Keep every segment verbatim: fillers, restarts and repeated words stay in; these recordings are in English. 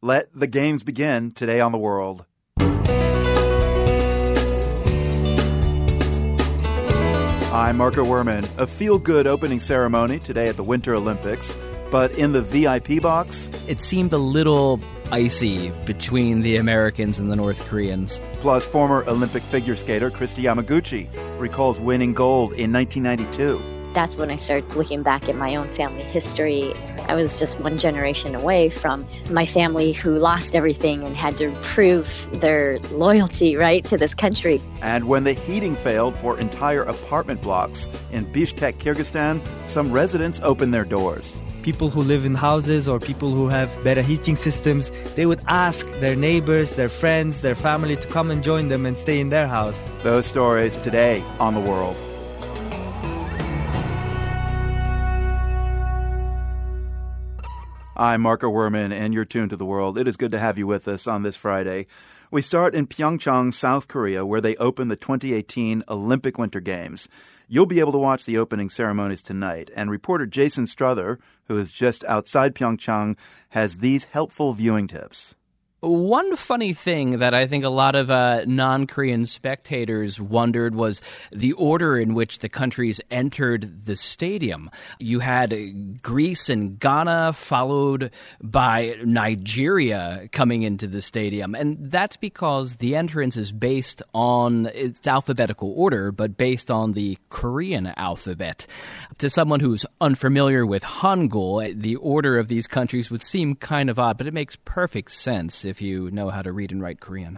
Let the games begin today on The World. I'm Marco Werman. A feel-good opening ceremony today at the Winter Olympics. But in the V I P box, it seemed a little icy between the Americans and the North Koreans. Plus, former Olympic figure skater Kristi Yamaguchi recalls winning gold in nineteen ninety-two. That's when I started looking back at my own family history. I was just one generation away from my family who lost everything and had to prove their loyalty, right, to this country. And when the heating failed for entire apartment blocks in Bishkek, Kyrgyzstan, some residents opened their doors. People who live in houses or people who have better heating systems, they would ask their neighbors, their friends, their family to come and join them and stay in their house. Those stories today on The World. I'm Marco Werman, and you're tuned to The World. It is good to have you with us on this Friday. We start in Pyeongchang, South Korea, where they open the twenty eighteen Olympic Winter Games. You'll be able to watch the opening ceremonies tonight. And reporter Jason Struther, who is just outside Pyeongchang, has these helpful viewing tips. One funny thing that I think a lot of uh, non-Korean spectators wondered was the order in which the countries entered the stadium. You had Greece and Ghana, followed by Nigeria coming into the stadium. And that's because the entrance is based on its alphabetical order, but based on the Korean alphabet. To someone who's unfamiliar with Hangul, the order of these countries would seem kind of odd, but it makes perfect sense if you know how to read and write Korean.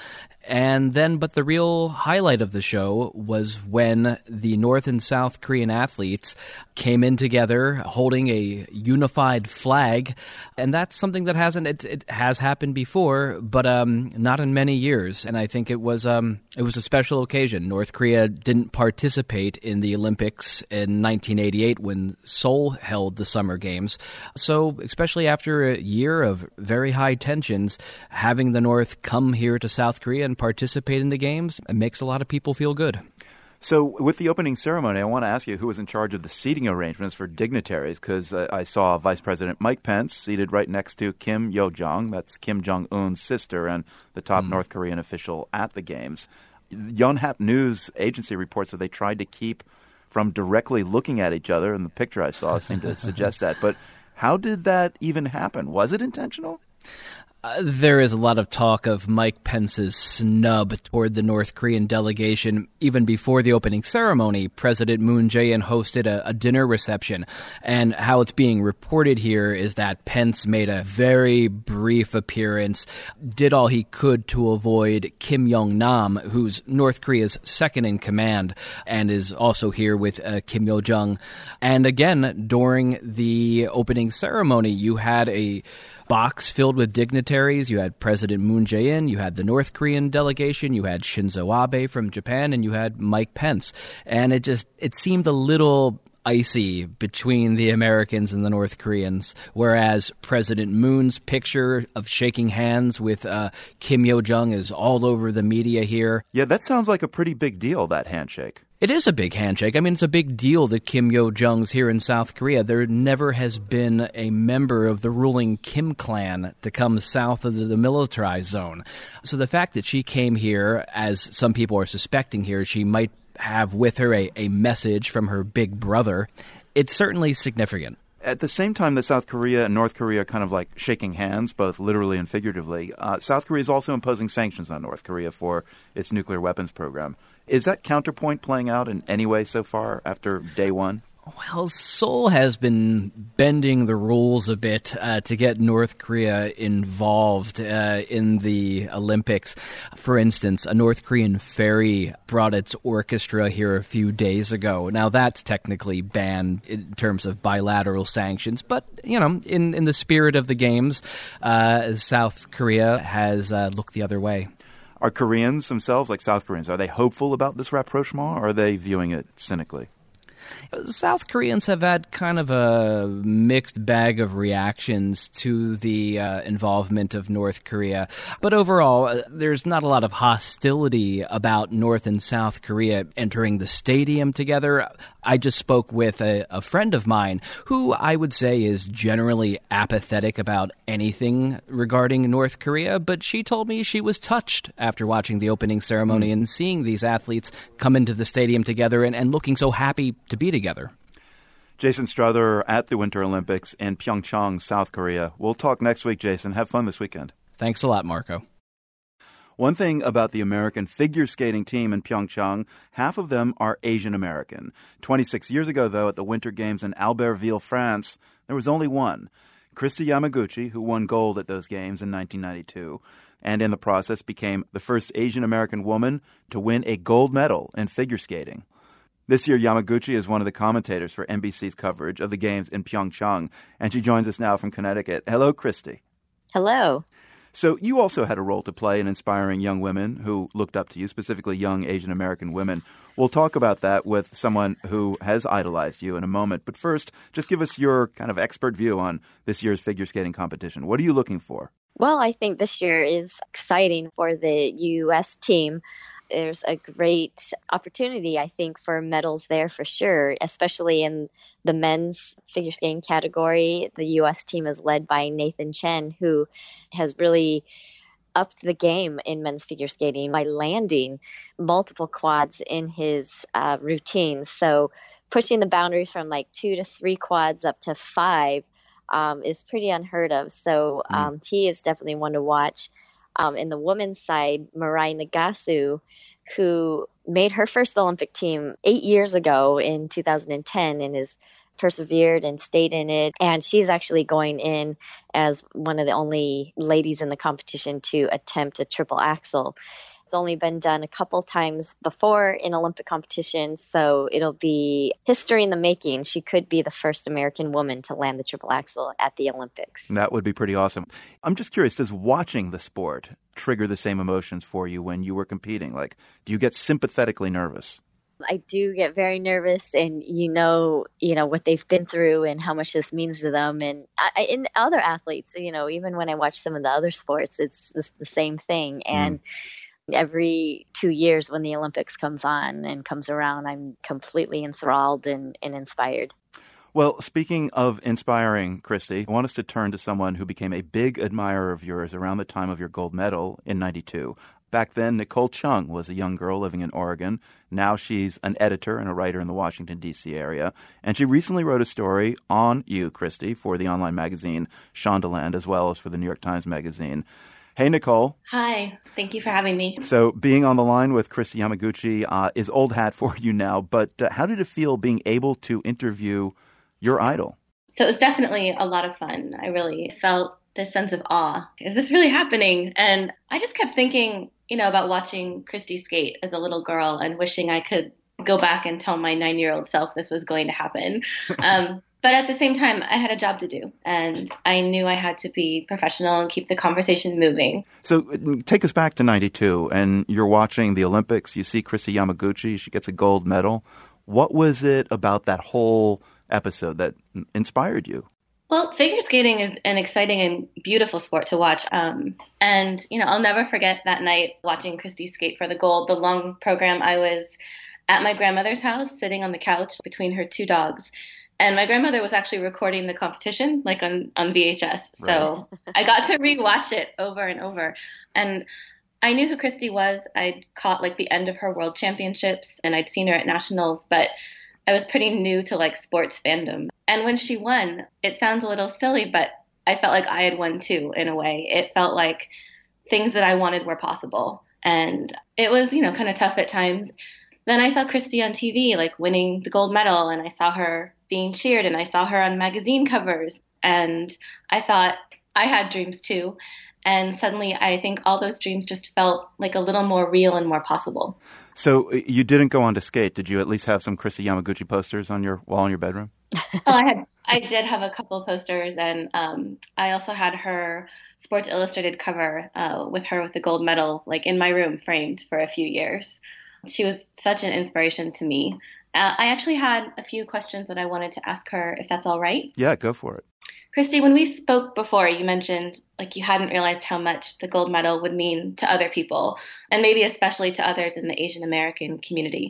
And then, but the real highlight of the show was when the North and South Korean athletes came in together holding a unified flag. And that's something that hasn't, it, it has happened before, but um, not in many years. And I think it was um, it was a special occasion. North Korea didn't participate in the Olympics in nineteen eighty-eight when Seoul held the Summer Games. So especially after a year of very high tensions, having the North come here to South Korea and participate in the games, it makes a lot of people feel good. So with the opening ceremony, I want to ask you who was in charge of the seating arrangements for dignitaries, because uh, I saw Vice President Mike Pence seated right next to Kim Yo-jong, that's Kim Jong-un's sister and the top mm. North Korean official at the Games. Yonhap News agency reports that they tried to keep from directly looking at each other, and the picture I saw seemed to suggest that. But how did that even happen? Was it intentional? Uh, there is a lot of talk of Mike Pence's snub toward the North Korean delegation. Even before the opening ceremony, President Moon Jae-in hosted a, a dinner reception. And how it's being reported here is that Pence made a very brief appearance, did all he could to avoid Kim Yong-nam, who's North Korea's second in command, and is also here with uh, Kim Yo-jong. And again, during the opening ceremony, you had a box filled with dignitaries. You had President Moon Jae-in, you had the North Korean delegation, you had Shinzo Abe from Japan, and you had Mike Pence. And it just, it seemed a little icy between the Americans and the North Koreans, whereas President Moon's picture of shaking hands with uh, Kim Yo-jong is all over the media here. Yeah, that sounds like a pretty big deal, that handshake. It is a big handshake. I mean, it's a big deal that Kim Yo-jong's here in South Korea. There never has been a member of the ruling Kim clan to come south of the demilitarized zone. So the fact that she came here, as some people are suspecting here, she might have with her a, a message from her big brother, it's certainly significant. At the same time that South Korea and North Korea are kind of like shaking hands, both literally and figuratively, uh, South Korea is also imposing sanctions on North Korea for its nuclear weapons program. Is that counterpoint playing out in any way so far after day one? Well, Seoul has been bending the rules a bit uh, to get North Korea involved uh, in the Olympics. For instance, a North Korean ferry brought its orchestra here a few days ago. Now, that's technically banned in terms of bilateral sanctions, but, you know, in, in the spirit of the games, uh, South Korea has uh, looked the other way. Are Koreans themselves, like South Koreans, are they hopeful about this rapprochement, or are they viewing it cynically? South Koreans have had kind of a mixed bag of reactions to the uh, involvement of North Korea. But overall, uh, there's not a lot of hostility about North and South Korea entering the stadium together. I just spoke with a, a friend of mine who I would say is generally apathetic about anything regarding North Korea, but she told me she was touched after watching the opening ceremony mm. and seeing these athletes come into the stadium together and, and looking so happy to be together. Jason Strother at the Winter Olympics in Pyeongchang, South Korea. We'll talk next week, Jason. Have fun this weekend. Thanks a lot, Marco. One thing about the American figure skating team in Pyeongchang, half of them are Asian American. twenty-six years ago, though, at the Winter Games in Albertville, France, there was only one, Kristi Yamaguchi, who won gold at those games in nineteen ninety-two, and in the process became the first Asian American woman to win a gold medal in figure skating. This year, Yamaguchi is one of the commentators for N B C's coverage of the games in Pyeongchang, and she joins us now from Connecticut. Hello, Kristi. Hello. So you also had a role to play in inspiring young women who looked up to you, specifically young Asian American women. We'll talk about that with someone who has idolized you in a moment. But first, just give us your kind of expert view on this year's figure skating competition. What are you looking for? Well, I think this year is exciting for the U S team. There's a great opportunity, I think, for medals there for sure, especially in the men's figure skating category. The U S team is led by Nathan Chen, who has really upped the game in men's figure skating by landing multiple quads in his uh, routines. So pushing the boundaries from like two to three quads up to five um, is pretty unheard of. So um, mm. he is definitely one to watch. Um, in the women's side, Mirai Nagasu, who made her first Olympic team eight years ago in two thousand ten and has persevered and stayed in it. And she's actually going in as one of the only ladies in the competition to attempt a triple axel. It's only been done a couple times before in Olympic competitions, so it'll be history in the making. She could be the first American woman to land the triple axel at the Olympics. That would be pretty awesome. I'm just curious, does watching the sport trigger the same emotions for you when you were competing? Like, do you get sympathetically nervous? I do get very nervous, and you know, you know what they've been through and how much this means to them. And I, in other athletes, you know, even when I watch some of the other sports, it's the, the same thing. And mm. every two years when the Olympics comes on and comes around, I'm completely enthralled and, and inspired. Well, speaking of inspiring, Kristi, I want us to turn to someone who became a big admirer of yours around the time of your gold medal in ninety-two. Back then, Nicole Chung was a young girl living in Oregon. Now she's an editor and a writer in the Washington, D C area. And she recently wrote a story on you, Kristi, for the online magazine Shondaland, as well as for the New York Times Magazine. Hey, Nicole. Hi. Thank you for having me. So being on the line with Kristi Yamaguchi uh, is old hat for you now, but uh, how did it feel being able to interview your idol? So it was definitely a lot of fun. I really felt this sense of awe. Is this really happening? And I just kept thinking, you know, about watching Kristi skate as a little girl and wishing I could go back and tell my nine-year-old self this was going to happen. Um, but at the same time, I had a job to do, and I knew I had to be professional and keep the conversation moving. So take us back to ninety-two, and you're watching the Olympics. You see Kristi Yamaguchi. She gets a gold medal. What was it about that whole episode that inspired you? Well, figure skating is an exciting and beautiful sport to watch. Um, and, you know, I'll never forget that night watching Kristi skate for the gold, the long program. I was at my grandmother's house sitting on the couch between her two dogs. And my grandmother was actually recording the competition, like on, on V H S. So right. I got to rewatch it over and over. And I knew who Kristi was. I'd caught like the end of her world championships and I'd seen her at nationals, but I was pretty new to like sports fandom. And when she won, it sounds a little silly, but I felt like I had won too, in a way. It felt like things that I wanted were possible. And it was, you know, kind of tough at times. Then I saw Kristi on T V, like winning the gold medal, and I saw her being cheered, and I saw her on magazine covers. And I thought I had dreams too. And suddenly I think all those dreams just felt like a little more real and more possible. So you didn't go on to skate. Did you at least have some Kristi Yamaguchi posters on your wall in your bedroom? Oh, I had, I did have a couple of posters, and um, I also had her Sports Illustrated cover uh, with her with the gold medal, like in my room, framed for a few years. She was such an inspiration to me. Uh, I actually had a few questions that I wanted to ask her, if that's all right. Yeah, go for it. Kristi, when we spoke before, you mentioned like you hadn't realized how much the gold medal would mean to other people, and maybe especially to others in the Asian American community.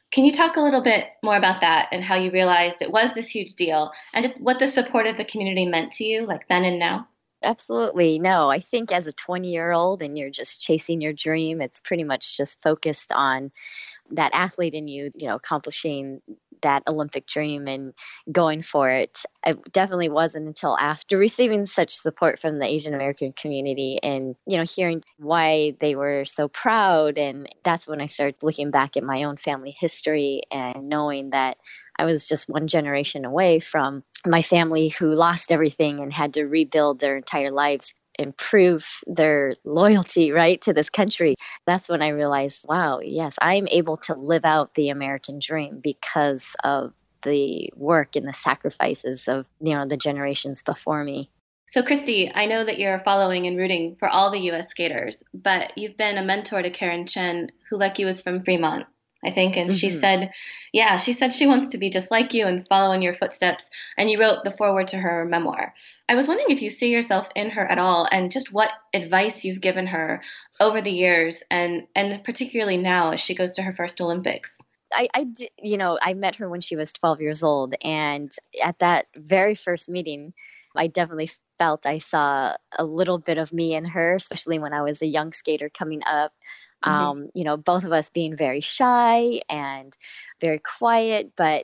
Can you talk a little bit more about that and how you realized it was this huge deal and just what the support of the community meant to you, like then and now? Absolutely. No, I think as a twenty year old and you're just chasing your dream, it's pretty much just focused on that athlete in you, you know, accomplishing that Olympic dream and going for it. It definitely wasn't until after receiving such support from the Asian American community and, you know, hearing why they were so proud. And that's when I started looking back at my own family history and knowing that I was just one generation away from my family who lost everything and had to rebuild their entire lives and prove their loyalty, right, to this country. That's when I realized, wow, yes, I'm able to live out the American dream because of the work and the sacrifices of, you know, the generations before me. So, Christy, I know that you're following and rooting for all the U S skaters, but you've been a mentor to Karen Chen, who, like you, is from Fremont, I think. And mm-hmm. she said, yeah, she said she wants to be just like you and follow in your footsteps. And you wrote the foreword to her memoir. I was wondering if you see yourself in her at all and just what advice you've given her over the years and, and particularly now as she goes to her first Olympics. I, I did, you know, I met her when she was twelve years old. And at that very first meeting, I definitely felt I saw a little bit of me in her, especially when I was a young skater coming up. Mm-hmm. Um, you know, both of us being very shy and very quiet, but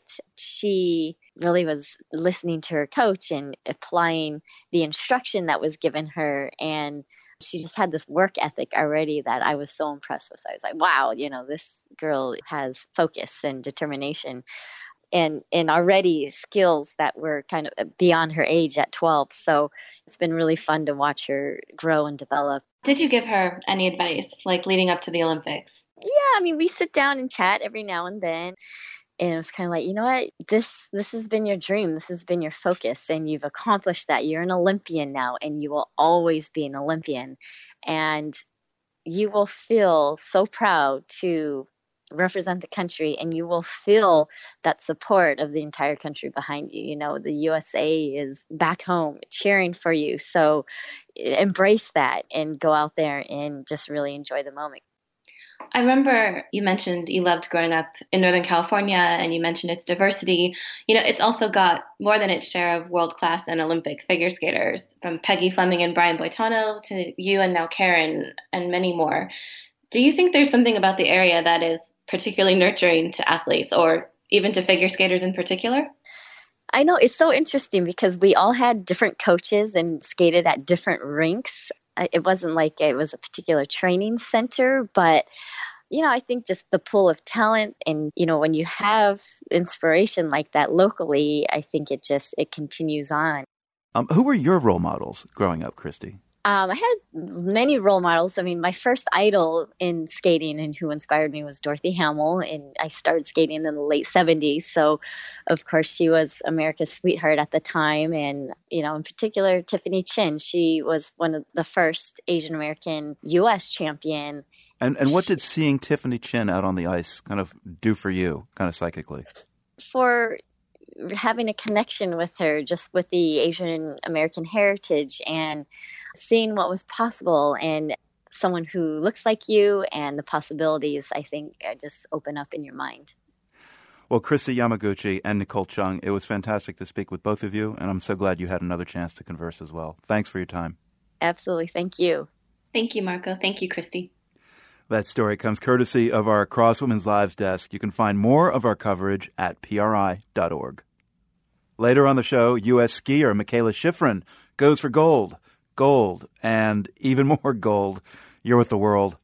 she really was listening to her coach and applying the instruction that was given her. And she just had this work ethic already that I was so impressed with. I was like, wow, you know, this girl has focus and determination and, and already skills that were kind of beyond her age at twelve. So it's been really fun to watch her grow and develop. Did you give her any advice, like leading up to the Olympics? Yeah, I mean, we sit down and chat every now and then. And it was kind of like, you know what, this this has been your dream. This has been your focus. And you've accomplished that. You're an Olympian now, and you will always be an Olympian. And you will feel so proud to represent the country, and you will feel that support of the entire country behind you. You know, the U S A is back home cheering for you. So embrace that and go out there and just really enjoy the moment. I remember you mentioned you loved growing up in Northern California, and you mentioned its diversity. You know, it's also got more than its share of world-class and Olympic figure skaters, from Peggy Fleming and Brian Boitano to you and now Karen and many more. Do you think there's something about the area that is particularly nurturing to athletes or even to figure skaters in particular? I know it's so interesting because we all had different coaches and skated at different rinks. It wasn't like it was a particular training center, but, you know, I think just the pool of talent and, you know, when you have inspiration like that locally, I think it just, it continues on. Um, who were your role models growing up, Christy? Um, I had many role models. I mean, my first idol in skating and who inspired me was Dorothy Hamill, and I started skating in the late seventies. So, of course, she was America's sweetheart at the time. And, you know, in particular, Tiffany Chin, she was one of the first Asian American U S champion. And and what did seeing Tiffany Chin out on the ice kind of do for you, kind of psychically? For having a connection with her, just with the Asian American heritage and seeing what was possible, and someone who looks like you and the possibilities, I think, just open up in your mind. Well, Christy Yamaguchi and Nicole Chung, it was fantastic to speak with both of you, and I'm so glad you had another chance to converse as well. Thanks for your time. Absolutely. Thank you. Thank you, Marco. Thank you, Christy. That story comes courtesy of our Cross Women's Lives desk. You can find more of our coverage at P R I dot org. Later on the show, U S skier Mikaela Shiffrin goes for gold. Gold, and even more gold. You're with The World.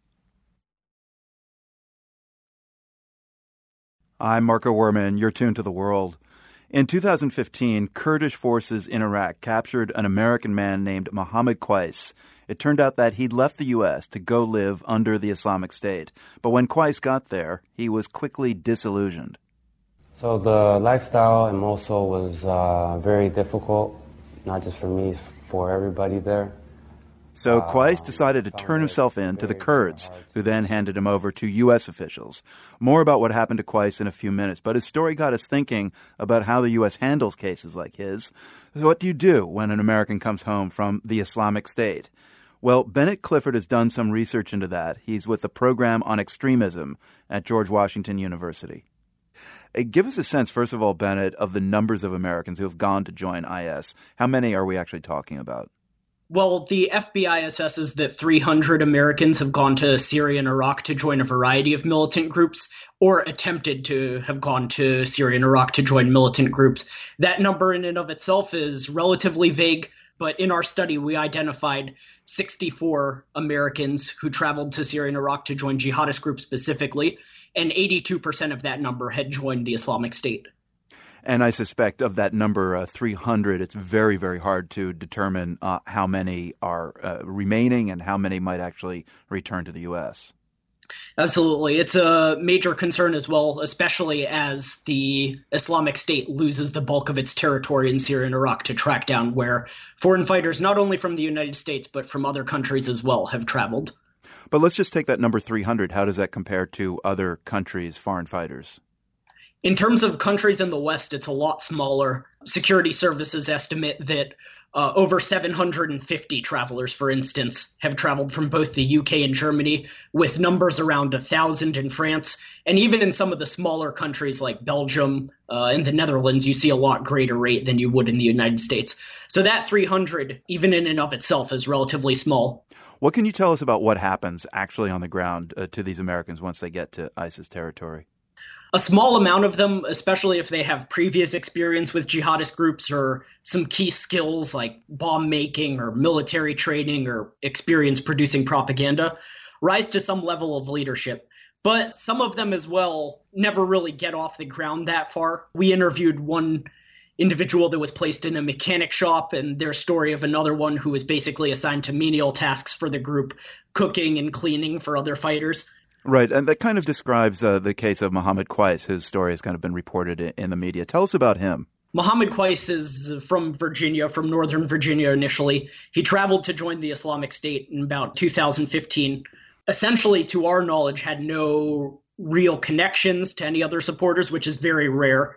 I'm Marco Werman. You're tuned to The World. In two thousand fifteen, Kurdish forces in Iraq captured an American man named Mohammed Qais. It turned out that he'd left the U S to go live under the Islamic State. But when Qais got there, he was quickly disillusioned. So the lifestyle in Mosul was uh, very difficult, not just for me, for everybody there. So Qais decided to turn himself in to the Kurds, who then handed him over to U S officials. More about what happened to Qais in a few minutes, but his story got us thinking about how the U S handles cases like his. So what do you do when an American comes home from the Islamic State? Well, Bennett Clifford has done some research into that. He's with the Program on Extremism at George Washington University. Uh, Give us a sense, first of all, Bennett, of the numbers of Americans who have gone to join I S. How many are we actually talking about? Well, the F B I assesses that three hundred Americans have gone to Syria and Iraq to join a variety of militant groups, or attempted to have gone to Syria and Iraq to join militant groups. That number in and of itself is relatively vague, but in our study we identified sixty-four Americans who traveled to Syria and Iraq to join jihadist groups specifically, and eighty-two percent of that number had joined the Islamic State. And I suspect of that number, uh, three hundred, it's very, very hard to determine uh, how many are uh, remaining and how many might actually return to the U S. Absolutely. It's a major concern as well, especially as the Islamic State loses the bulk of its territory in Syria and Iraq to track down, where foreign fighters, not only from the United States, but from other countries as well, have traveled. But let's just take that number three hundred. How does that compare to other countries' foreign fighters? In terms of countries in the West, it's a lot smaller. Security services estimate that uh, over seven hundred fifty travelers, for instance, have traveled from both the U K and Germany, with numbers around one thousand in France. And even in some of the smaller countries like Belgium uh, and the Netherlands, you see a lot greater rate than you would in the United States. So that three hundred, even in and of itself, is relatively small. What can you tell us about what happens actually on the ground uh, to these Americans once they get to ISIS territory? A small amount of them, especially if they have previous experience with jihadist groups or some key skills like bomb making or military training or experience producing propaganda, rise to some level of leadership. But some of them as well never really get off the ground that far. We interviewed one individual that was placed in a mechanic shop, and their story of another one who was basically assigned to menial tasks for the group, cooking and cleaning for other fighters. Right, and that kind of describes uh, the case of Mohammed Qais. His story has kind of been reported in, in the media. Tell us about him. Mohammed Qais is from Virginia, from Northern Virginia initially. He traveled to join the Islamic State in about two thousand fifteen. Essentially, to our knowledge, had no real connections to any other supporters, which is very rare.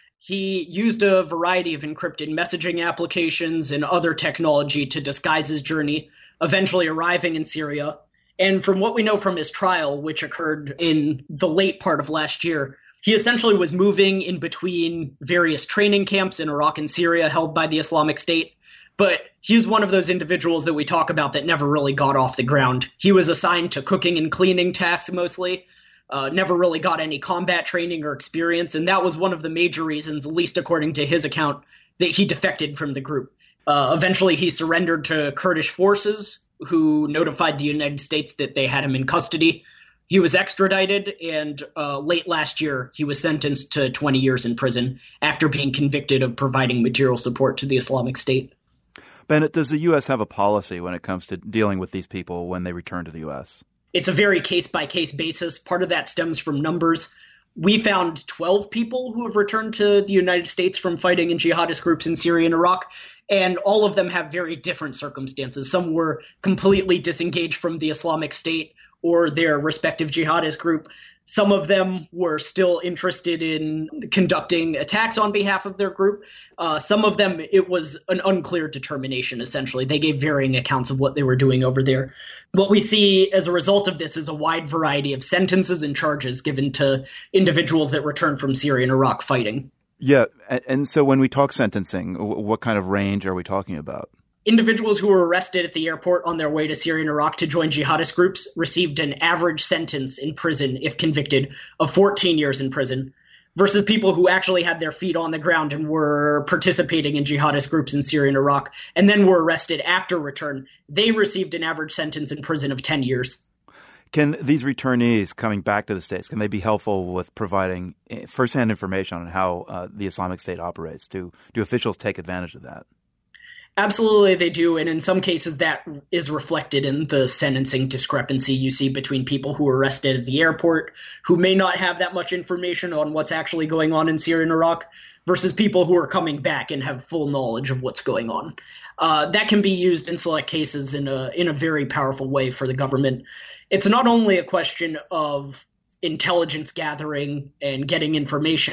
He used a variety of encrypted messaging applications and other technology to disguise his journey, eventually arriving in Syria. And from what we know from his trial, which occurred in the late part of last year, he essentially was moving in between various training camps in Iraq and Syria held by the Islamic State. But he was one of those individuals that we talk about that never really got off the ground. He was assigned to cooking and cleaning tasks mostly, uh, never really got any combat training or experience. And that was one of the major reasons, at least according to his account, that he defected from the group. Uh, eventually, he surrendered to Kurdish forces, who notified the United States that they had him in custody. He was extradited, and uh, late last year, he was sentenced to twenty years in prison after being convicted of providing material support to the Islamic State. Bennett, does the U S have a policy when it comes to dealing with these people when they return to the U S? It's a very case-by-case basis. Part of that stems from numbers. We found twelve people who have returned to the United States from fighting in jihadist groups in Syria and Iraq, and all of them have very different circumstances. Some were completely disengaged from the Islamic State or their respective jihadist group. Some of them were still interested in conducting attacks on behalf of their group. Uh, some of them, it was an unclear determination, essentially. They gave varying accounts of what they were doing over there. What we see as a result of this is a wide variety of sentences and charges given to individuals that return from Syria and Iraq fighting. Yeah, and so when we talk sentencing, what kind of range are we talking about? Individuals who were arrested at the airport on their way to Syria and Iraq to join jihadist groups received an average sentence in prison, if convicted, of fourteen years in prison, versus people who actually had their feet on the ground and were participating in jihadist groups in Syria and Iraq and then were arrested after return. They received an average sentence in prison of ten years. Can these returnees coming back to the States, can they be helpful with providing firsthand information on how uh, the Islamic State operates? Do, do officials take advantage of that? Absolutely, they do. And in some cases, that is reflected in the sentencing discrepancy you see between people who are arrested at the airport, who may not have that much information on what's actually going on in Syria and Iraq, versus people who are coming back and have full knowledge of what's going on. Uh, that can be used in select cases in a in a very powerful way for the government. It's not only a question of intelligence gathering and getting information,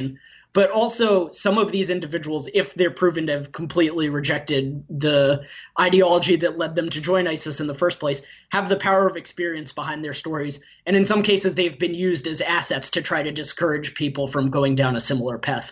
But also some of these individuals, if they're proven to have completely rejected the ideology that led them to join ISIS in the first place, have the power of experience behind their stories. And in some cases, they've been used as assets to try to discourage people from going down a similar path.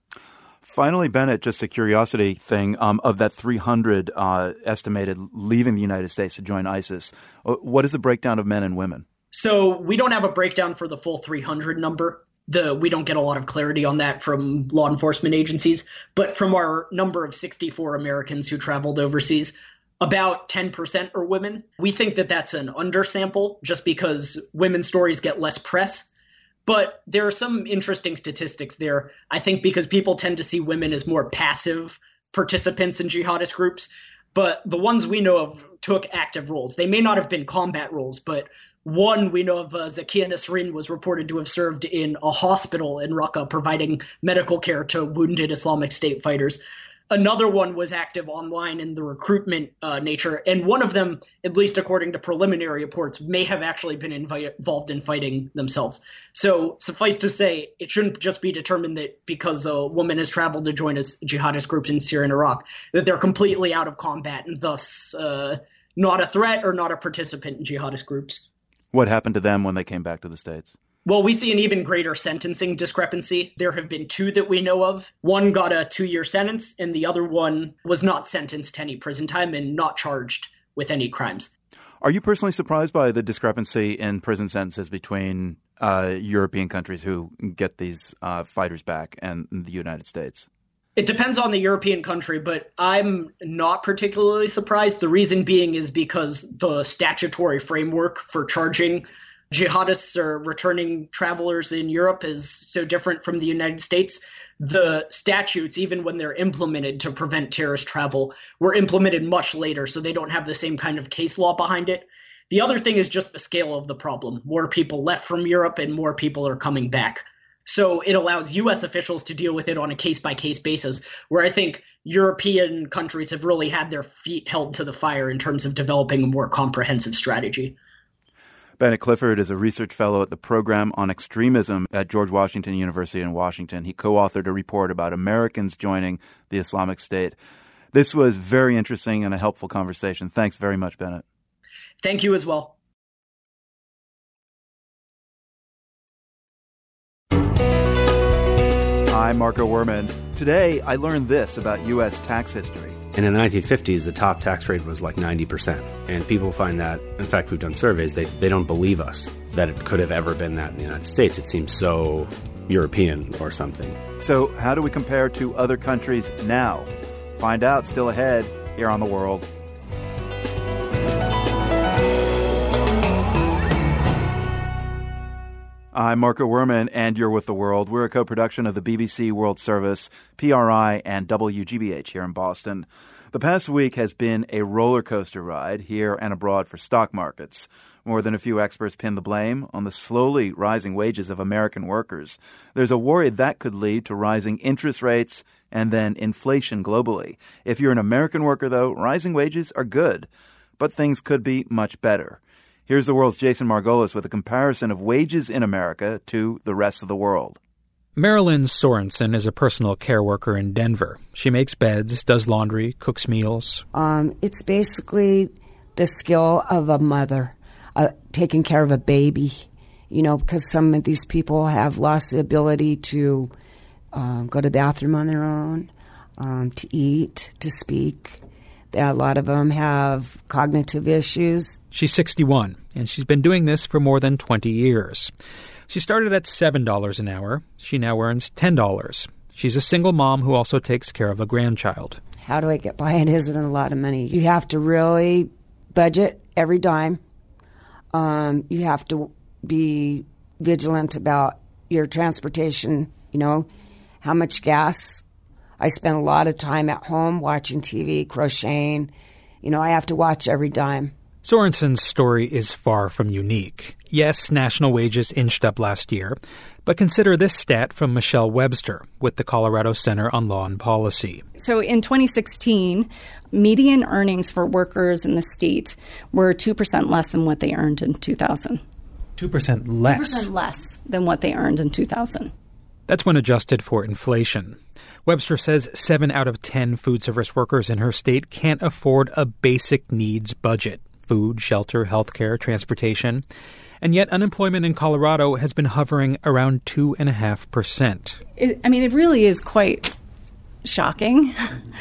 Finally, Bennett, just a curiosity thing, um, of that three hundred uh, estimated leaving the United States to join ISIS, what is the breakdown of men and women? So we don't have a breakdown for the full three hundred number. The we don't get a lot of clarity on that from law enforcement agencies. But from our number of sixty-four Americans who traveled overseas, about ten percent are women. We think that that's an undersample just because women's stories get less press. But there are some interesting statistics there, I think, because people tend to see women as more passive participants in jihadist groups. But the ones we know of took active roles. They may not have been combat roles, but one we know of, uh, Zakia Nasrin, was reported to have served in a hospital in Raqqa providing medical care to wounded Islamic State fighters. Another one was active online in the recruitment uh, nature. And one of them, at least according to preliminary reports, may have actually been invi- involved in fighting themselves. So suffice to say, it shouldn't just be determined that because a woman has traveled to join a jihadist group in Syria and Iraq, that they're completely out of combat and thus uh, not a threat or not a participant in jihadist groups. What happened to them when they came back to the States? Well, we see an even greater sentencing discrepancy. There have been two that we know of. One got a two-year sentence, and the other one was not sentenced to any prison time and not charged with any crimes. Are you personally surprised by the discrepancy in prison sentences between uh, European countries who get these uh, fighters back and the United States? It depends on the European country, but I'm not particularly surprised. The reason being is because the statutory framework for charging jihadists or returning travelers in Europe is so different from the United States. The statutes, even when they're implemented to prevent terrorist travel, were implemented much later, so they don't have the same kind of case law behind it. The other thing is just the scale of the problem. More people left from Europe and more people are coming back. So it allows U S officials to deal with it on a case-by-case basis, where I think European countries have really had their feet held to the fire in terms of developing a more comprehensive strategy. Bennett Clifford is a research fellow at the Program on Extremism at George Washington University in Washington. He co-authored a report about Americans joining the Islamic State. This was very interesting and a helpful conversation. Thanks very much, Bennett. Thank you as well. I'm Marco Werman. Today, I learned this about U S tax history. And in the nineteen fifties, the top tax rate was like ninety percent. And people find that, in fact, we've done surveys, they, they don't believe us that it could have ever been that in the United States. It seems so European or something. So how do we compare to other countries now? Find out still ahead here on The World. I'm Marco Werman, and you're with The World. We're a co-production of the B B C World Service, P R I, and W G B H here in Boston. The past week has been a roller coaster ride here and abroad for stock markets. More than a few experts pin the blame on the slowly rising wages of American workers. There's a worry that could lead to rising interest rates and then inflation globally. If you're an American worker, though, rising wages are good, but things could be much better. Here's The World's Jason Margolis with a comparison of wages in America to the rest of the world. Marilyn Sorensen is a personal care worker in Denver. She makes beds, does laundry, cooks meals. Um, it's basically the skill of a mother, uh, taking care of a baby, you know, because some of these people have lost the ability to um, go to the bathroom on their own, um, to eat, to speak. A lot of them have cognitive issues. She's sixty-one, and she's been doing this for more than twenty years. She started at seven dollars an hour. She now earns ten dollars. She's a single mom who also takes care of a grandchild. How do I get by? It isn't a lot of money. You have to really budget every dime. Um, you have to be vigilant about your transportation, you know, how much gas. I spend a lot of time at home watching T V, crocheting. You know, I have to watch every dime. Sorensen's story is far from unique. Yes, national wages inched up last year, but consider this stat from Michelle Webster with the Colorado Center on Law and Policy. So in twenty sixteen, median earnings for workers in the state were two percent less than what they earned in two thousand. two percent less? two percent less than what they earned in two thousand. That's when adjusted for inflation. Webster says seven out of ten food service workers in her state can't afford a basic needs budget: food, shelter, healthcare, transportation. And yet unemployment in Colorado has been hovering around two point five percent. It, I mean, it really is quite shocking,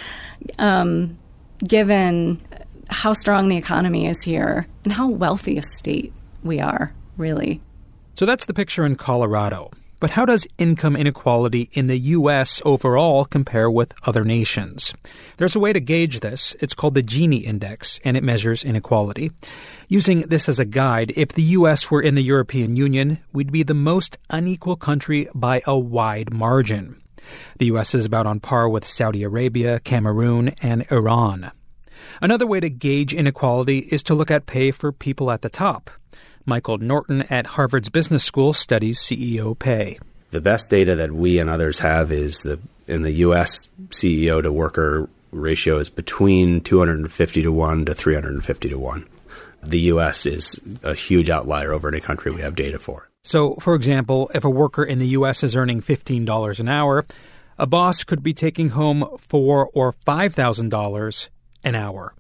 um, given how strong the economy is here and how wealthy a state we are, really. So that's the picture in Colorado. But how does income inequality in the U S overall compare with other nations? There's a way to gauge this. It's called the Gini Index, and it measures inequality. Using this as a guide, if the U S were in the European Union, we'd be the most unequal country by a wide margin. The U S is about on par with Saudi Arabia, Cameroon, and Iran. Another way to gauge inequality is to look at pay for people at the top. Michael Norton at Harvard's Business School studies C E O pay. The best data that we and others have is the in the U S C E O to worker ratio is between two hundred fifty to one to three hundred fifty to one. The U S is a huge outlier over any country we have data for. So, for example, if a worker in the U S is earning fifteen dollars an hour, a boss could be taking home four thousand dollars or five thousand dollars an hour.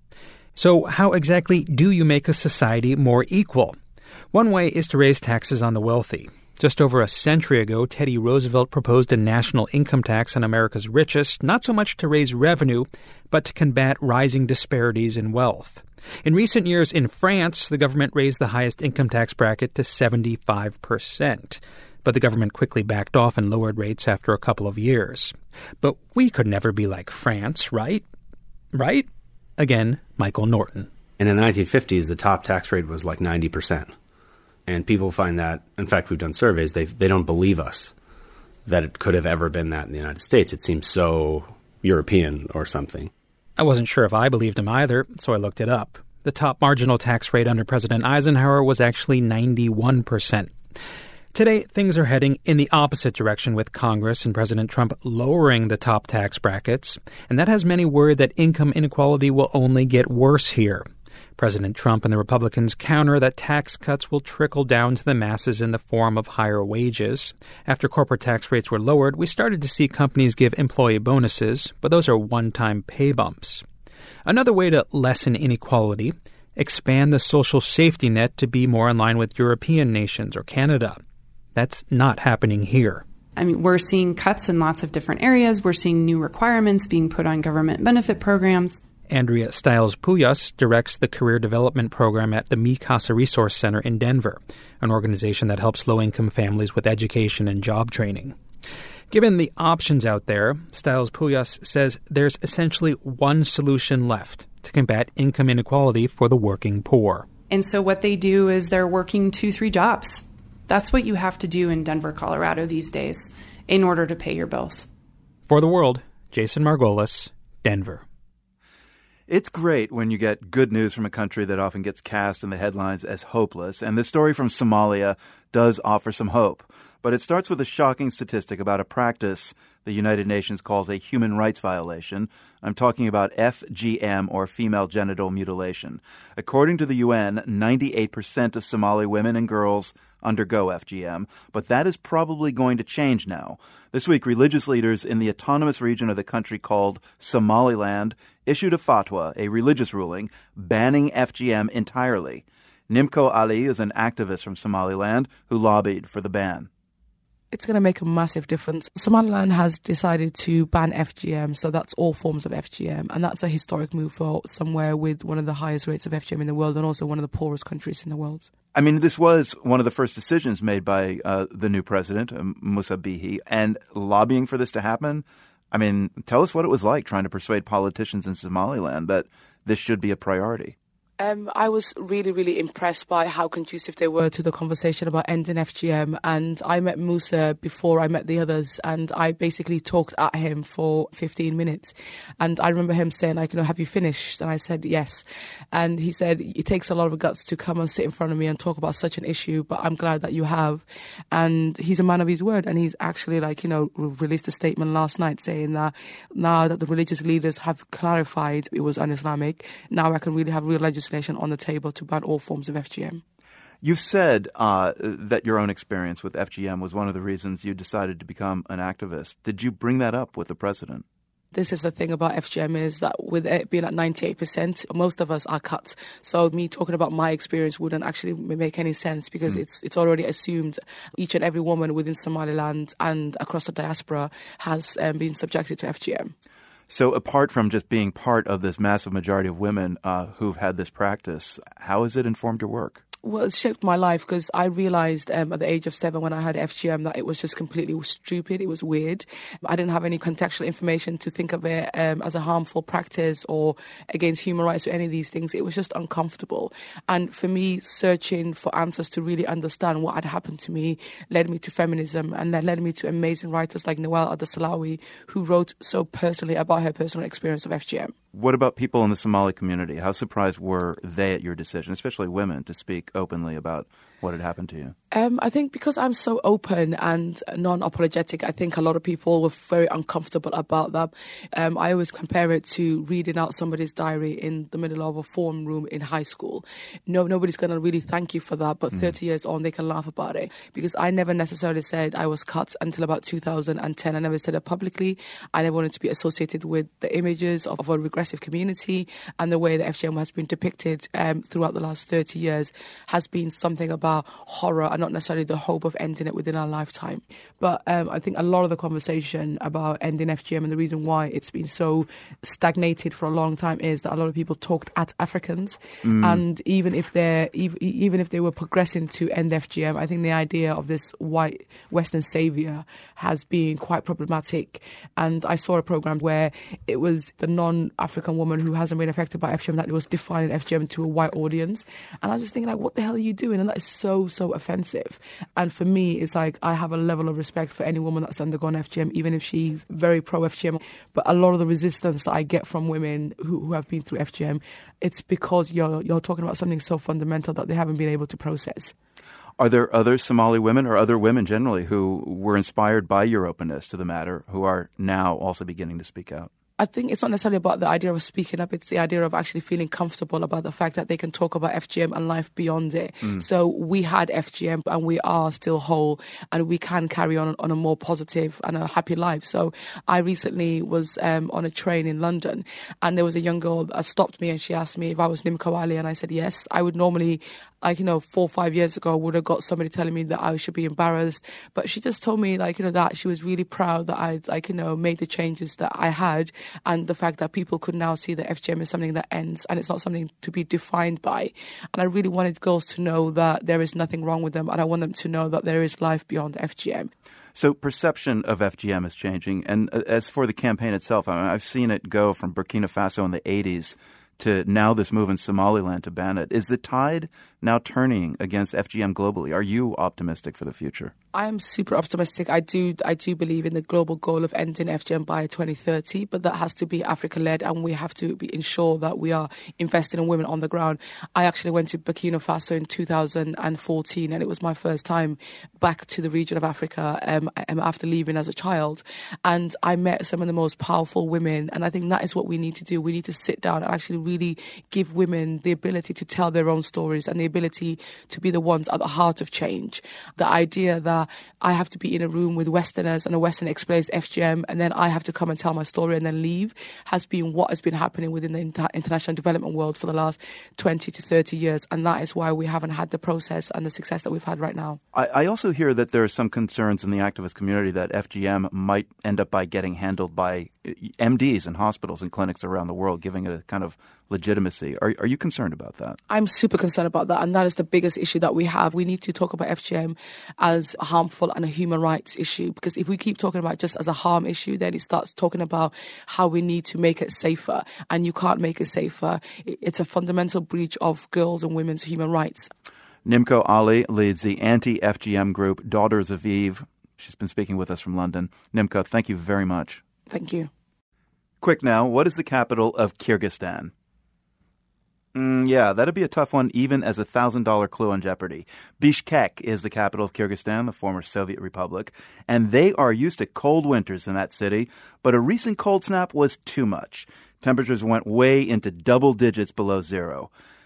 So how exactly do you make a society more equal? One way is to raise taxes on the wealthy. Just over a century ago, Teddy Roosevelt proposed a national income tax on America's richest, not so much to raise revenue, but to combat rising disparities in wealth. In recent years in France, the government raised the highest income tax bracket to seventy-five percent. But the government quickly backed off and lowered rates after a couple of years. But we could never be like France, right? Right? Again, Michael Norton. And in the nineteen fifties, the top tax rate was like ninety percent. And people find that, in fact, we've done surveys, they they don't believe us that it could have ever been that in the United States. It seems so European or something. I wasn't sure if I believed him either, so I looked it up. The top marginal tax rate under President Eisenhower was actually ninety-one percent. Today, things are heading in the opposite direction with Congress and President Trump lowering the top tax brackets, and that has many worried that income inequality will only get worse here. President Trump and the Republicans counter that tax cuts will trickle down to the masses in the form of higher wages. After corporate tax rates were lowered, we started to see companies give employee bonuses, but those are one-time pay bumps. Another way to lessen inequality, expand the social safety net to be more in line with European nations or Canada. That's not happening here. I mean, we're seeing cuts in lots of different areas. We're seeing new requirements being put on government benefit programs. Andrea Stiles-Puyas directs the Career Development Program at the Mi Casa Resource Center in Denver, an organization that helps low-income families with education and job training. Given the options out there, Stiles-Puyas says there's essentially one solution left to combat income inequality for the working poor. And so what they do is they're working two, three jobs. That's what you have to do in Denver, Colorado these days in order to pay your bills. For The World, Jason Margolis, Denver. It's great when you get good news from a country that often gets cast in the headlines as hopeless, and this story from Somalia does offer some hope. But it starts with a shocking statistic about a practice the United Nations calls a human rights violation. I'm talking about F G M, or female genital mutilation. According to the U N, ninety-eight percent of Somali women and girls undergo F G M, but that is probably going to change now. This week, religious leaders in the autonomous region of the country called Somaliland issued a fatwa, a religious ruling, banning F G M entirely. Nimco Ali is an activist from Somaliland who lobbied for the ban. It's going to make a massive difference. Somaliland has decided to ban F G M, so that's all forms of F G M, and that's a historic move for somewhere with one of the highest rates of F G M in the world and also one of the poorest countries in the world. I mean, this was one of the first decisions made by uh, the new president, um, Musa Bihi, and lobbying for this to happen. I mean, tell us what it was like trying to persuade politicians in Somaliland that this should be a priority. Um, I was really, really impressed by how conducive they were to the conversation about ending F G M. And I met Musa before I met the others, and I basically talked at him for fifteen minutes. And I remember him saying, like, you know, have you finished? And I said, yes. And he said, it takes a lot of guts to come and sit in front of me and talk about such an issue, but I'm glad that you have. And he's a man of his word. And he's actually, like, you know, released a statement last night saying that now that the religious leaders have clarified it was un-Islamic, now I can really have real legislation on the table to ban all forms of F G M. You've said uh, that your own experience with F G M was one of the reasons you decided to become an activist. Did you bring that up with the president? This is the thing about F G M is that with it being at ninety-eight percent, most of us are cut. So me talking about my experience wouldn't actually make any sense because mm. it's it's already assumed each and every woman within Somaliland and across the diaspora has um, been subjected to F G M. So apart from just being part of this massive majority of women uh, who've had this practice, how has it informed your work? Well, it shaped my life because I realised um, at the age of seven when I had F G M that it was just completely stupid. It was weird. I didn't have any contextual information to think of it um, as a harmful practice or against human rights or any of these things. It was just uncomfortable. And for me, searching for answers to really understand what had happened to me led me to feminism, and that led me to amazing writers like Nawal Adesalawi, who wrote so personally about her personal experience of F G M. What about people in the Somali community? How surprised were they at your decision, especially women, to speak openly about what had happened to you? Um, I think because I'm so open and non-apologetic, I think a lot of people were very uncomfortable about that. Um, I always compare it to reading out somebody's diary in the middle of a form room in high school. No, nobody's going to really thank you for that, but mm. thirty years on, they can laugh about it. Because I never necessarily said I was cut until about two thousand ten. I never said it publicly. I never wanted to be associated with the images of a regressive community, and the way that F G M has been depicted um, throughout the last thirty years has been something about horror and not necessarily the hope of ending it within our lifetime. But um, I think a lot of the conversation about ending F G M and the reason why it's been so stagnated for a long time is that a lot of people talked at Africans, mm. and even if they're even, even if they were progressing to end F G M, I think the idea of this white Western savior has been quite problematic. And I saw a program where it was the non-African woman who hasn't been affected by F G M that was defining F G M to a white audience, and I was just thinking, like, what the hell are you doing? And that is so so offensive. And for me, it's like I have a level of respect for any woman that's undergone F G M, even if she's very pro F G M. But a lot of the resistance that I get from women who, who have been through F G M, it's because you're you're talking about something so fundamental that they haven't been able to process. Are there other Somali women or other women generally who were inspired by your openness to the matter who are now also beginning to speak out? I think it's not necessarily about the idea of speaking up. It's the idea of actually feeling comfortable about the fact that they can talk about F G M and life beyond it. Mm. So we had F G M and we are still whole, and we can carry on on a more positive and a happy life. So I recently was um, on a train in London, and there was a young girl that stopped me and she asked me if I was Nimco Ali, and I said yes. I would normally, like, you know, four or five years ago, would have got somebody telling me that I should be embarrassed. But she just told me, like, you know, that she was really proud that I, like, you know, made the changes that I had, and the fact that people could now see that F G M is something that ends and it's not something to be defined by. And I really wanted girls to know that there is nothing wrong with them, and I want them to know that there is life beyond F G M. So perception of F G M is changing. And as for the campaign itself, I mean, I've seen it go from Burkina Faso in the eighties to now this move in Somaliland to ban it. Is the tide now turning against F G M globally? Are you optimistic for the future? I am super optimistic. I do I do believe in the global goal of ending F G M by twenty thirty, but that has to be Africa-led, and we have to be, ensure that we are investing in women on the ground. I actually went to Burkina Faso in two thousand fourteen, and it was my first time back to the region of Africa um, after leaving as a child. And I met some of the most powerful women, and I think that is what we need to do. We need to sit down and actually really give women the ability to tell their own stories and the ability to be the ones at the heart of change. The idea that I have to be in a room with Westerners and a Westerner explains F G M and then I have to come and tell my story and then leave has been what has been happening within the inter- international development world for the last twenty to thirty years. And that is why we haven't had the process and the success that we've had right now. I, I also hear that there are some concerns in the activist community that F G M might end up by getting handled by M Ds in hospitals and clinics around the world, giving it a kind of legitimacy. Are, are you concerned about that? I'm super concerned about that, and that is the biggest issue that we have. We need to talk about F G M as a harmful and a human rights issue, because if we keep talking about it just as a harm issue, then it starts talking about how we need to make it safer, and you can't make it safer. It's a fundamental breach of girls' and women's human rights. Nimco Ali leads the anti-F G M group Daughters of Eve. She's been speaking with us from London. Nimco, thank you very much. Thank you. Quick now, what is the capital of Kyrgyzstan? Mm, yeah, that'd be a tough one, even as a one thousand dollars clue on Jeopardy. Bishkek is the capital of Kyrgyzstan, the former Soviet republic, and they are used to cold winters in that city, but a recent cold snap was too much. Temperatures went way into double digits below zero.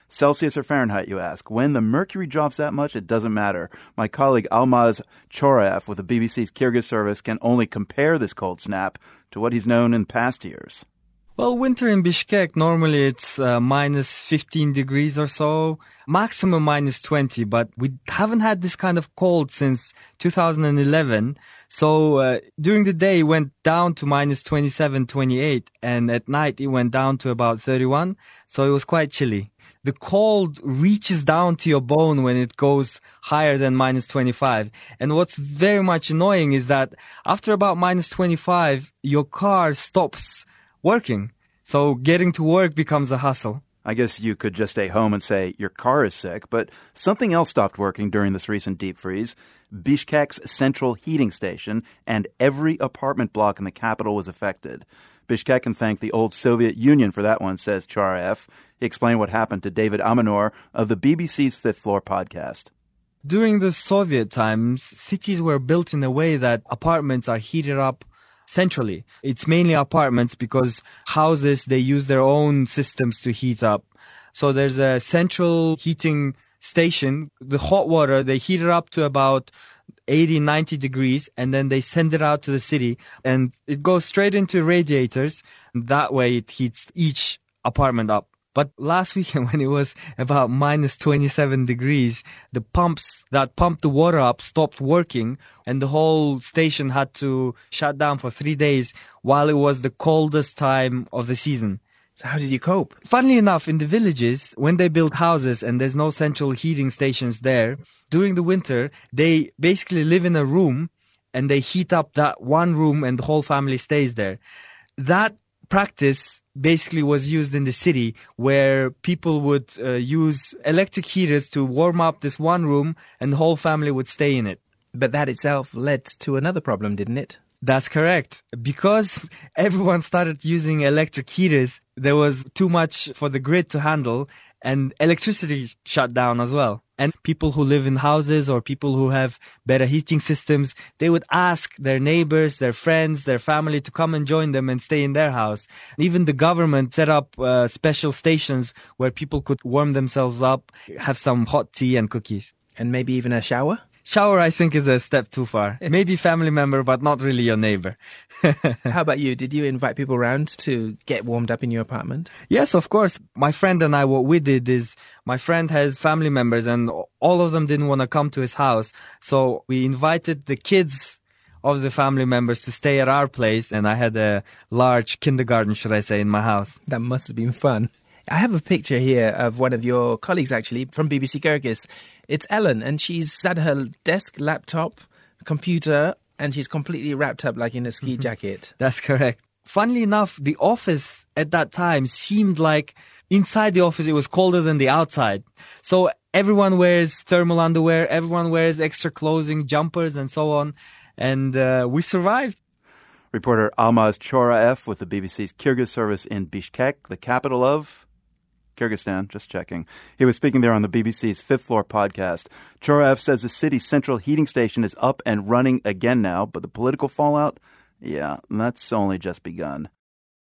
Celsius or Fahrenheit, you ask? When the mercury drops that much, it doesn't matter. My colleague Almaz Choraev with the B B C's Kyrgyz service can only compare this cold snap to what he's known in past years. Well, winter in Bishkek, normally it's uh, minus fifteen degrees or so, maximum minus twenty, but we haven't had this kind of cold since two thousand eleven. So uh, during the day, it went down to minus twenty-seven, twenty-eight, and at night, it went down to about thirty-one. So it was quite chilly. The cold reaches down to your bone when it goes higher than minus twenty-five. And what's very much annoying is that after about minus twenty-five, your car stops working. So getting to work becomes a hassle. I guess you could just stay home and say your car is sick, but something else stopped working during this recent deep freeze. Bishkek's central heating station and every apartment block in the capital was affected. Bishkek can thank the old Soviet Union for that one, says Choraev. He explained what happened to David Amanor of the B B C's Fifth Floor podcast. During the Soviet times, cities were built in a way that apartments are heated up centrally. It's mainly apartments because houses, they use their own systems to heat up. So there's a central heating station. The hot water, they heat it up to about eighty, ninety degrees, and then they send it out to the city, and it goes straight into radiators. That way it heats each apartment up. But last weekend, when it was about minus twenty-seven degrees, the pumps that pumped the water up stopped working, and the whole station had to shut down for three days while it was the coldest time of the season. So how did you cope? Funnily enough, in the villages, when they build houses and there's no central heating stations there, during the winter, they basically live in a room and they heat up that one room and the whole family stays there. That practice basically was used in the city, where people would uh, use electric heaters to warm up this one room and the whole family would stay in it. But that itself led to another problem, didn't it? That's correct. Because everyone started using electric heaters, there was too much for the grid to handle, and electricity shut down as well. And people who live in houses or people who have better heating systems, they would ask their neighbors, their friends, their family to come and join them and stay in their house. Even the government set up uh, special stations where people could warm themselves up, have some hot tea and cookies. And maybe even a shower? Shower, I think, is a step too far. Maybe family member, but not really your neighbor. How about you? Did you invite people around to get warmed up in your apartment? Yes, of course. My friend and I, what we did is, my friend has family members and all of them didn't want to come to his house. So we invited the kids of the family members to stay at our place. And I had a large kindergarten, should I say, in my house. That must have been fun. I have a picture here of one of your colleagues, actually, from B B C Kyrgyz. It's Ellen, and she's at her desk, laptop, computer, and she's completely wrapped up like in a ski jacket. That's correct. Funnily enough, the office at that time seemed like inside the office it was colder than the outside. So everyone wears thermal underwear, everyone wears extra clothing, jumpers, and so on. And uh, we survived. Reporter Almaz Choraev with the B B C's Kyrgyz service in Bishkek, the capital of Kyrgyzstan, just checking. He was speaking there on the B B C's Fifth Floor podcast. Choraev says the city's central heating station is up and running again now, but the political fallout, yeah, that's only just begun.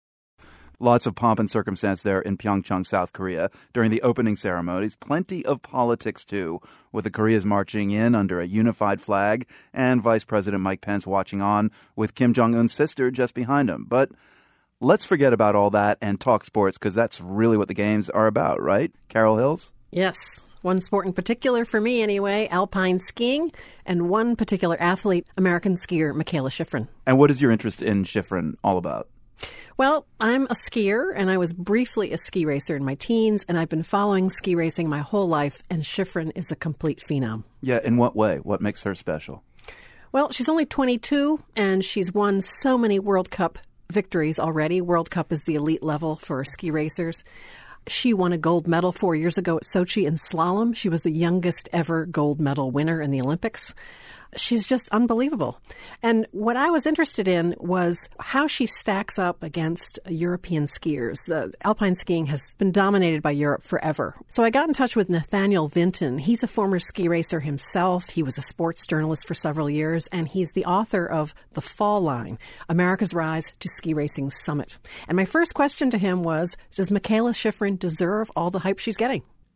Lots of pomp and circumstance there in Pyeongchang, South Korea, during the opening ceremonies. Plenty of politics, too, with the Koreas marching in under a unified flag and Vice President Mike Pence watching on with Kim Jong-un's sister just behind him. But let's forget about all that and talk sports, because that's really what the games are about, right? Carol Hills? Yes. One sport in particular, for me anyway, alpine skiing, and one particular athlete, American skier Mikaela Shiffrin. And what is your interest in Shiffrin all about? Well, I'm a skier, and I was briefly a ski racer in my teens, and I've been following ski racing my whole life, and Shiffrin is a complete phenom. Yeah, in what way? What makes her special? Well, she's only twenty-two, and she's won so many World Cup victories already. World Cup is the elite level for ski racers. She won a gold medal four years ago at Sochi in slalom. She was the youngest ever gold medal winner in the Olympics. She's just unbelievable. And what I was interested in was how she stacks up against European skiers. Uh, alpine skiing has been dominated by Europe forever. So I got in touch with Nathaniel Vinton. He's a former ski racer himself. He was a sports journalist for several years, and he's the author of The Fall Line, America's Rise to Ski Racing's Summit. And my first question to him was, does Mikaela Shiffrin deserve all the hype she's getting?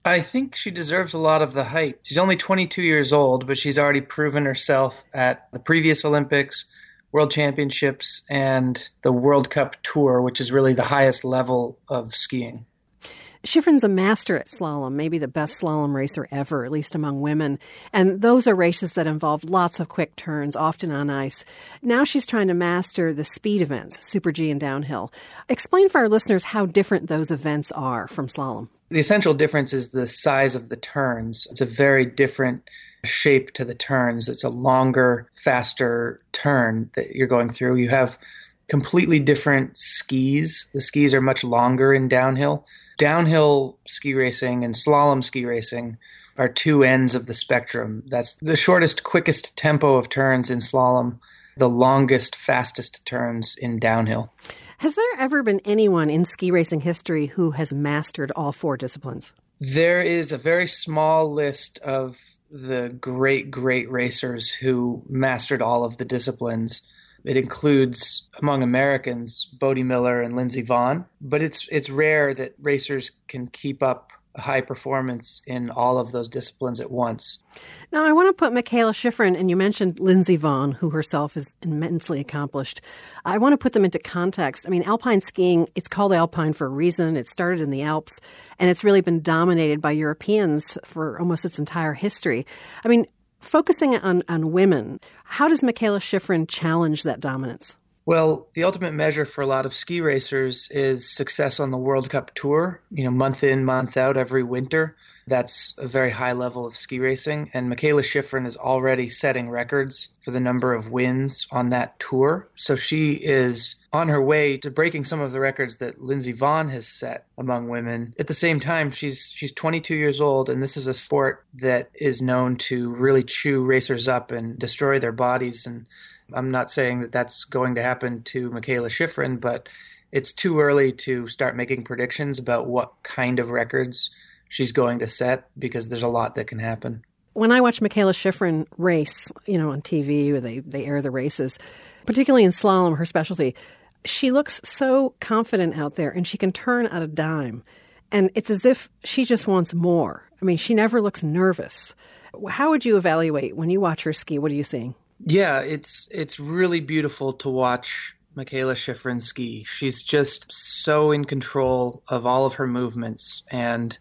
I think she deserves a lot of the hype. She's only twenty-two years old, but she's already proven herself at the previous Olympics, World Championships, and the World Cup Tour, which is really the highest level of skiing. Shiffrin's a master at slalom, maybe the best slalom racer ever, at least among women. And those are races that involve lots of quick turns, often on ice. Now she's trying to master the speed events, Super G and downhill. Explain for our listeners how different those events are from slalom. The essential difference is the size of the turns. It's a very different shape to the turns. It's a longer, faster turn that you're going through. You have completely different skis. The skis are much longer in downhill. Downhill ski racing and slalom ski racing are two ends of the spectrum. That's the shortest, quickest tempo of turns in slalom, the longest, fastest turns in downhill. Has there ever been anyone in ski racing history who has mastered all four disciplines? There is a very small list of the great, great racers who mastered all of the disciplines. It includes, among Americans, Bode Miller and Lindsey Vonn. But it's it's rare that racers can keep up a high performance in all of those disciplines at once. Now, I want to put Mikaela Shiffrin, and you mentioned Lindsey Vonn, who herself is immensely accomplished. I want to put them into context. I mean, alpine skiing, it's called alpine for a reason. It started in the Alps, and it's really been dominated by Europeans for almost its entire history. I mean, focusing on, on women, how does Mikaela Shiffrin challenge that dominance? Well, the ultimate measure for a lot of ski racers is success on the World Cup Tour, you know, month in, month out, every winter. That's a very high level of ski racing. And Mikaela Shiffrin is already setting records for the number of wins on that tour. So she is on her way to breaking some of the records that Lindsey Vonn has set among women. At the same time, she's she's twenty-two years old, and this is a sport that is known to really chew racers up and destroy their bodies. And I'm not saying that that's going to happen to Mikaela Shiffrin, but it's too early to start making predictions about what kind of records she's going to set, because there's a lot that can happen. When I watch Mikaela Shiffrin race, you know, on T V, where they, they air the races, particularly in slalom, her specialty, she looks so confident out there, and she can turn at a dime. And it's as if she just wants more. I mean, she never looks nervous. How would you evaluate when you watch her ski? What are you seeing? Yeah, it's it's really beautiful to watch Mikaela Shiffrin ski. She's just so in control of all of her movements, and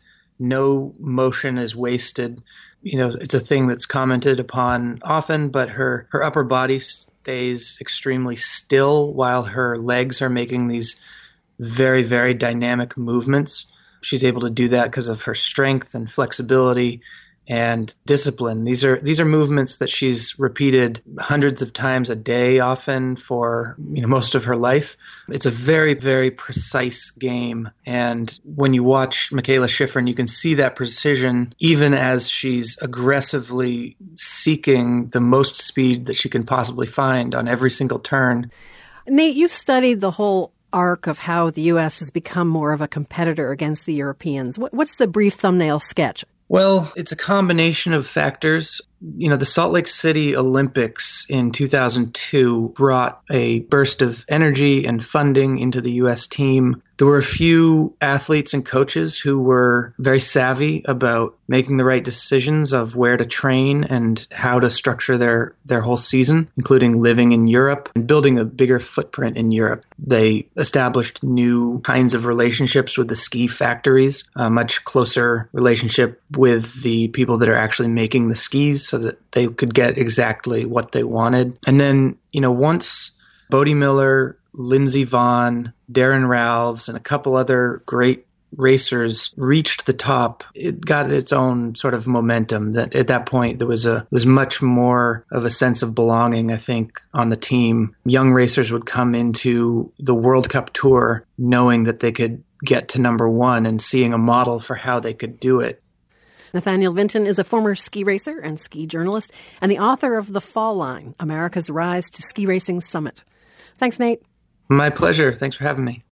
no motion is wasted. You know, it's a thing that's commented upon often, but her, her upper body stays extremely still while her legs are making these very, very dynamic movements. She's able to do that because of her strength and flexibility and discipline. These are these are movements that she's repeated hundreds of times a day, often for you know most of her life. It's a very, very precise game. And when you watch Mikaela Shiffrin, you can see that precision even as she's aggressively seeking the most speed that she can possibly find on every single turn. Nate, you've studied the whole arc of how the U S has become more of a competitor against the Europeans. What's the brief thumbnail sketch? Well, it's a combination of factors. You know, the Salt Lake City Olympics in two thousand two brought a burst of energy and funding into the U S team. There were a few athletes and coaches who were very savvy about making the right decisions of where to train and how to structure their, their whole season, including living in Europe and building a bigger footprint in Europe. They established new kinds of relationships with the ski factories, a much closer relationship with the people that are actually making the skis so that they could get exactly what they wanted. And then, you know, once Bode Miller, Lindsey Vonn, Darren Ralves, and a couple other great racers reached the top, it got its own sort of momentum. That at that point there was a was much more of a sense of belonging, I think, on the team. Young racers would come into the World Cup Tour knowing that they could get to number one and seeing a model for how they could do it. Nathaniel Vinton is a former ski racer and ski journalist and the author of The Fall Line, America's Rise to Ski Racing Summit. Thanks, Nate. My pleasure. Thanks for having me.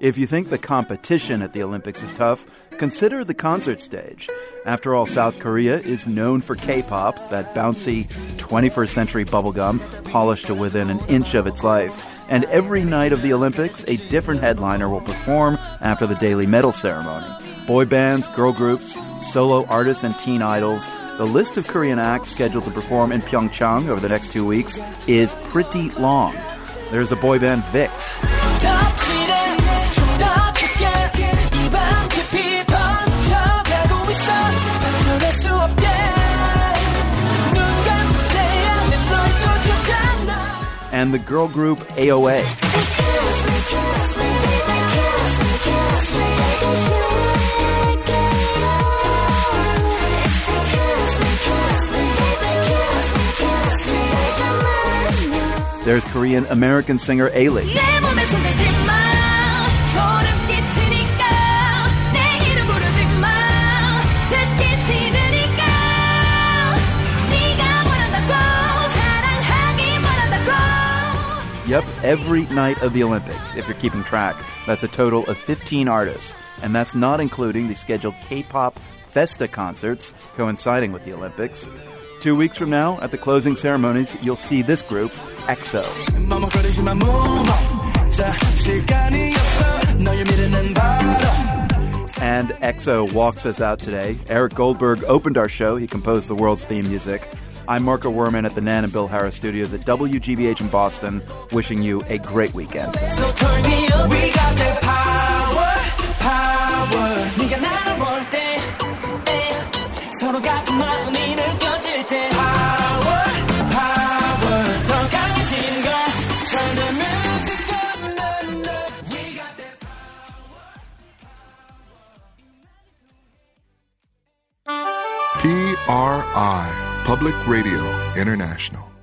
If you think the competition at the Olympics is tough, consider the concert stage. After all, South Korea is known for K-pop, that bouncy twenty-first century bubblegum polished to within an inch of its life. And every night of the Olympics, a different headliner will perform after the daily medal ceremony. Boy bands, girl groups, solo artists, and teen idols. The list of Korean acts scheduled to perform in Pyeongchang over the next two weeks is pretty long. There's the boy band VIX. And the girl group A O A. There's Korean American singer Ailee. Yep, every night of the Olympics, if you're keeping track. That's a total of fifteen artists. And that's not including the scheduled K-pop Festa concerts coinciding with the Olympics. Two weeks from now, at the closing ceremonies, you'll see this group, EXO. And EXO walks us out today. Eric Goldberg opened our show. He composed the world's theme music. I'm Marco Werman at the Nan and Bill Harris Studios at W G B H in Boston, wishing you a great weekend. So turn me up, we got that power, power. 네가 나를 볼 때, 서로 같은 마음이 느껴질 때, power, power. 더 강해진 걸, turn the music up, we got that power. P R I, Public Radio International.